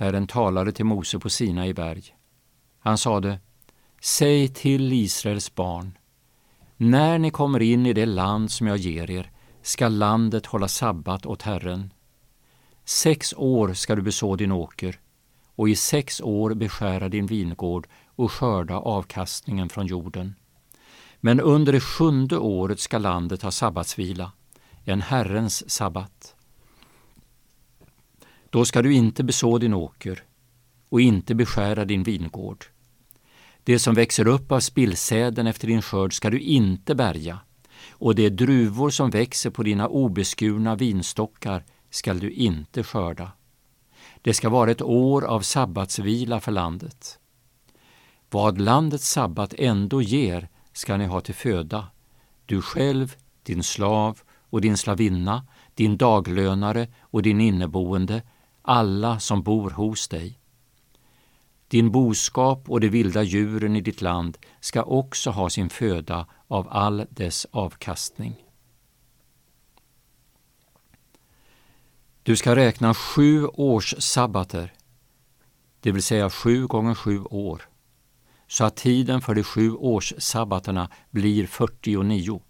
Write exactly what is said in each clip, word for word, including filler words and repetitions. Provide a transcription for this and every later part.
Herren talade till Mose på Sinai berg. Han sade: Säg till Israels barn: när ni kommer in i det land som jag ger er, ska landet hålla sabbat åt Herren. Sex år ska du beså din åker, och i sex år beskära din vingård och skörda avkastningen från jorden. Men under det sjunde året ska landet ha sabbatsvila, en Herrens sabbat. Då ska du inte beså din åker och inte beskära din vingård. Det som växer upp av spillsäden efter din skörd ska du inte bärga, och de druvor som växer på dina obeskurna vinstockar skall du inte skörda. Det ska vara ett år av sabbatsvila för landet. Vad landets sabbat ändå ger ska ni ha till föda, du själv, din slav och din slavinna, din daglönare och din inneboende, alla som bor hos dig. Din boskap och de vilda djuren i ditt land ska också ha sin föda av all dess avkastning. Du ska räkna sju års sabbater, det vill säga sju gånger sju år, så att tiden för de sju års sabbaterna blir fyrtionio.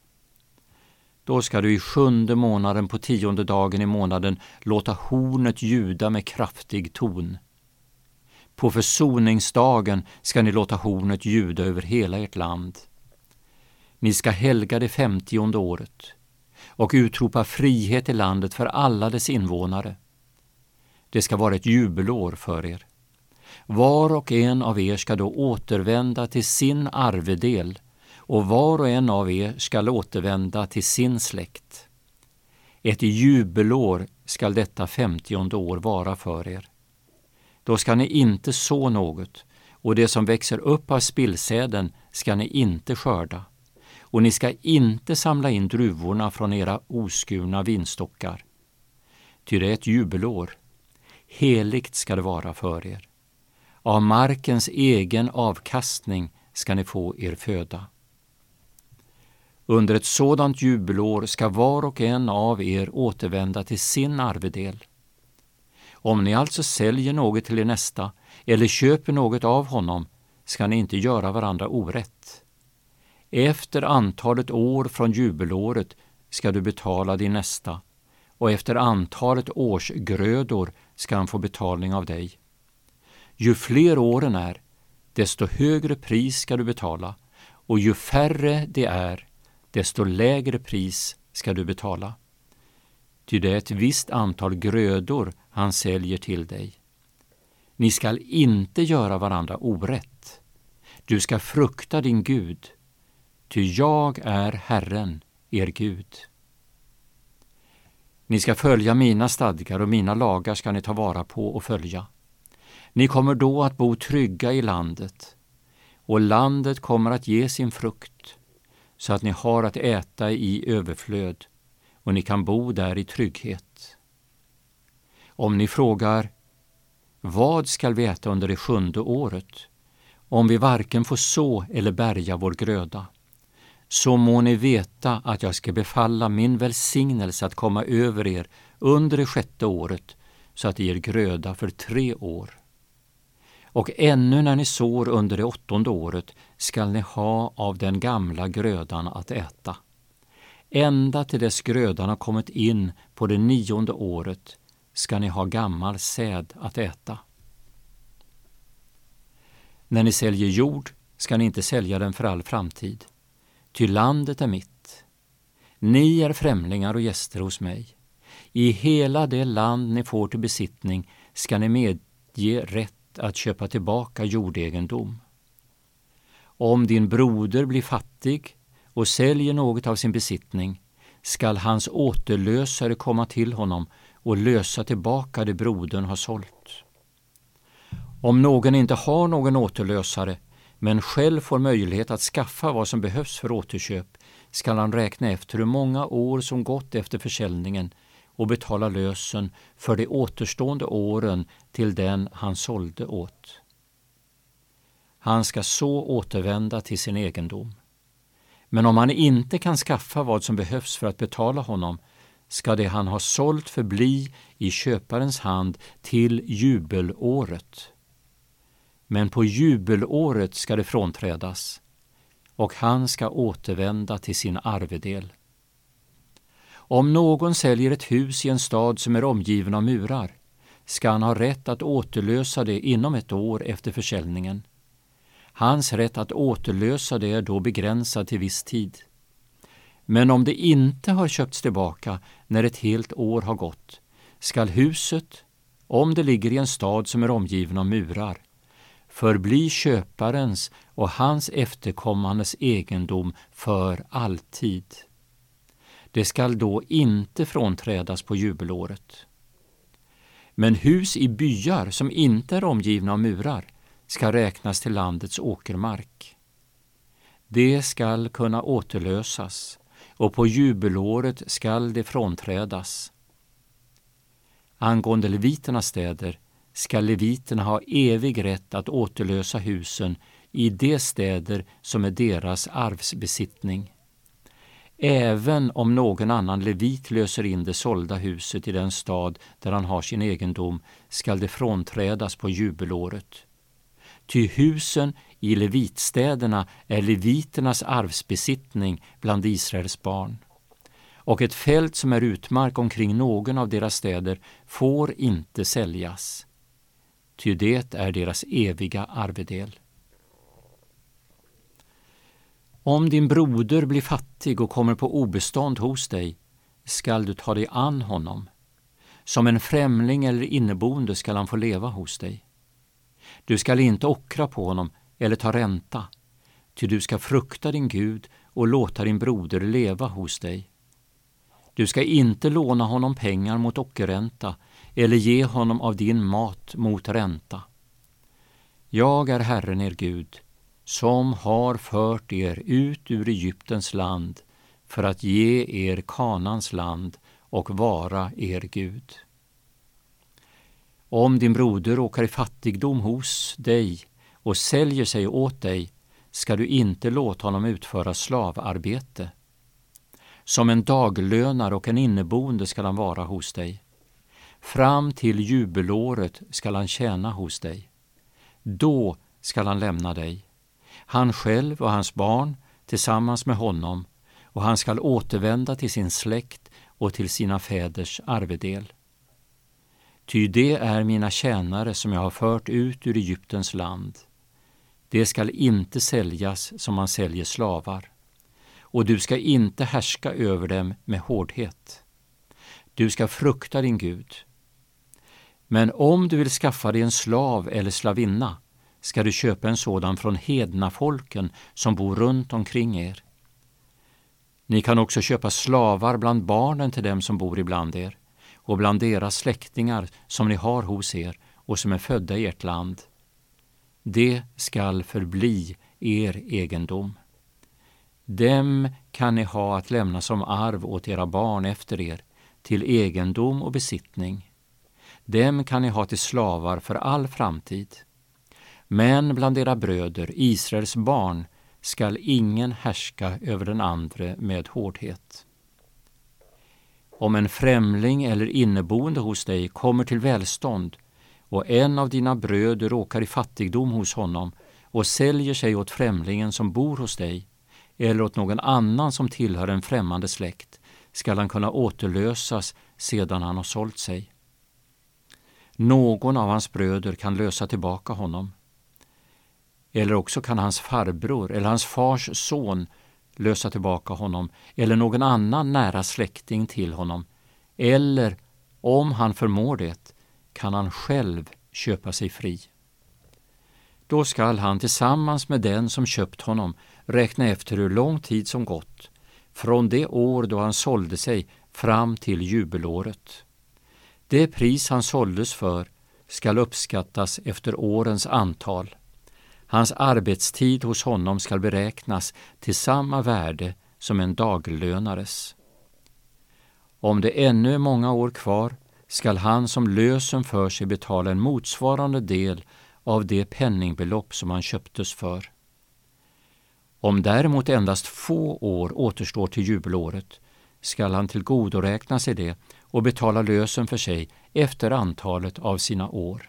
Då ska du i sjunde månaden på tionde dagen i månaden låta hornet ljuda med kraftig ton. På försoningsdagen ska ni låta hornet ljuda över hela ert land. Ni ska helga det femtionde året och utropa frihet i landet för alla dess invånare. Det ska vara ett jubelår för er. Var och en av er ska då återvända till sin arvedel, och var och en av er skall återvända till sin släkt. Ett jubelår skall detta femtionde år vara för er. Då ska ni inte så något, och det som växer upp av spillsäden ska ni inte skörda, och ni ska inte samla in druvorna från era oskurna vinstockar. Ty det är ett jubelår, heligt ska det vara för er. Av markens egen avkastning ska ni få er föda. Under ett sådant jubelår ska var och en av er återvända till sin arvedel. Om ni alltså säljer något till er nästa eller köper något av honom, ska ni inte göra varandra orätt. Efter antalet år från jubelåret ska du betala din nästa, och efter antalet årsgrödor ska han få betalning av dig. Ju fler åren är, desto högre pris ska du betala, och ju färre det är, desto lägre pris ska du betala. Ty det är ett visst antal grödor han säljer till dig. Ni skall inte göra varandra orätt. Du ska frukta din Gud, ty jag är Herren, er Gud. Ni ska följa mina stadgar, och mina lagar ska ni ta vara på och följa. Ni kommer då att bo trygga i landet, och landet kommer att ge sin frukt, så att ni har att äta i överflöd, och ni kan bo där i trygghet. Om ni frågar: vad skall vi äta under det sjunde året, om vi varken får så eller bärga vår gröda? Så må ni veta att jag ska befalla min välsignelse att komma över er under det sjätte året, så att det ger gröda för tre år. Och ännu när ni sår under det åttonde året skall ni ha av den gamla grödan att äta. Ända till dess grödan har kommit in på det nionde året ska ni ha gammal säd att äta. När ni säljer jord ska ni inte sälja den för all framtid, ty landet är mitt. Ni är främlingar och gäster hos mig. I hela det land ni får till besittning ska ni medge rätt att köpa tillbaka jordegendom. Om din broder blir fattig och säljer något av sin besittning, skall hans återlösare komma till honom och lösa tillbaka det brodern har sålt. Om någon inte har någon återlösare, men själv får möjlighet att skaffa vad som behövs för återköp, skall han räkna efter hur många år som gått efter försäljningen och betala lösen för de återstående åren till den han sålde åt. Han ska så återvända till sin egendom. Men om han inte kan skaffa vad som behövs för att betala honom, ska det han har sålt förbli i köparens hand till jubelåret. Men på jubelåret ska det frånträdas, och han ska återvända till sin arvedel. Om någon säljer ett hus i en stad som är omgiven av murar, ska han ha rätt att återlösa det inom ett år efter försäljningen. Hans rätt att återlösa det är då begränsad till viss tid. Men om det inte har köpts tillbaka när ett helt år har gått, skall huset, om det ligger i en stad som är omgiven av murar, förbli köparens och hans efterkommandes egendom för alltid. Det skall då inte frånträdas på jubelåret. Men hus i byar som inte är omgivna av murar ska räknas till landets åkermark. Det skall kunna återlösas, och på jubelåret skall det frånträdas. Angående leviternas städer ska leviterna ha evig rätt att återlösa husen i de städer som är deras arvsbesittning. Även om någon annan levit löser in det sålda huset i den stad där han har sin egendom, skall det frånträdas på jubelåret. Ty husen i levitstäderna är leviternas arvsbesittning bland Israels barn. Och ett fält som är utmark omkring någon av deras städer får inte säljas, ty det är deras eviga arvedel. Om din broder blir fattig och kommer på obestånd hos dig, skall du ta dig an honom. Som en främling eller inneboende skall han få leva hos dig. Du skall inte ockra på honom eller ta ränta, ty du ska frukta din Gud och låta din broder leva hos dig. Du ska inte låna honom pengar mot ockerränta eller ge honom av din mat mot ränta. Jag är Herren er Gud, som har fört er ut ur Egyptens land för att ge er Kanans land och vara er Gud. Om din broder råkar i fattigdom hos dig och säljer sig åt dig, ska du inte låta honom utföra slavarbete. Som en daglönare och en inneboende skall han vara hos dig. Fram till jubelåret skall han tjäna hos dig. Då skall han lämna dig, han själv och hans barn tillsammans med honom, och han skall återvända till sin släkt och till sina fäders arvedel. Ty det är mina tjänare som jag har fört ut ur Egyptens land. Det skall inte säljas som man säljer slavar, och du ska inte härska över dem med hårdhet. Du ska frukta din Gud. Men om du vill skaffa dig en slav eller slavinna, ska du köpa en sådan från hedna folken som bor runt omkring er. Ni kan också köpa slavar bland barnen till dem som bor ibland er, och bland deras släktingar som ni har hos er och som är födda i ert land. Det skall förbli er egendom. Dem kan ni ha att lämna som arv åt era barn efter er, till egendom och besittning. Dem kan ni ha till slavar för all framtid. Men bland era bröder, Israels barn, skall ingen härska över den andre med hårdhet. Om en främling eller inneboende hos dig kommer till välstånd och en av dina bröder råkar i fattigdom hos honom och säljer sig åt främlingen som bor hos dig eller åt någon annan som tillhör en främmande släkt, skall han kunna återlösas sedan han har sålt sig. Någon av hans bröder kan lösa tillbaka honom. Eller också kan hans farbror eller hans fars son lösa tillbaka honom, eller någon annan nära släkting till honom. Eller, om han förmår det, kan han själv köpa sig fri. Då skall han tillsammans med den som köpt honom räkna efter hur lång tid som gått, från det år då han sålde sig fram till jubelåret. Det pris han såldes för skall uppskattas efter årens antal. Hans arbetstid hos honom skall beräknas till samma värde som en daglönares. Om det ännu är många år kvar skall han som lösen för sig betala en motsvarande del av det penningbelopp som han köptes för. Om däremot endast få år återstår till jubelåret skall han tillgodoräkna sig det och betala lösen för sig efter antalet av sina år.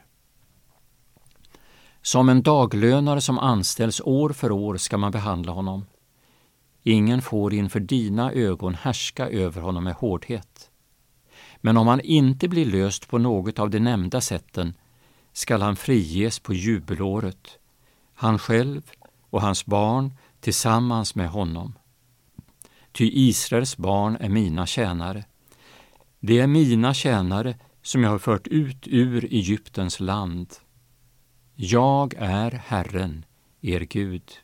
Som en daglönare som anställs år för år ska man behandla honom. Ingen får inför dina ögon härska över honom med hårdhet. Men om han inte blir löst på något av de nämnda sätten skall han friges på jubelåret, han själv och hans barn tillsammans med honom. Ty Israels barn är mina tjänare. Det är mina tjänare som jag har fört ut ur Egyptens land. Jag är Herren, er Gud.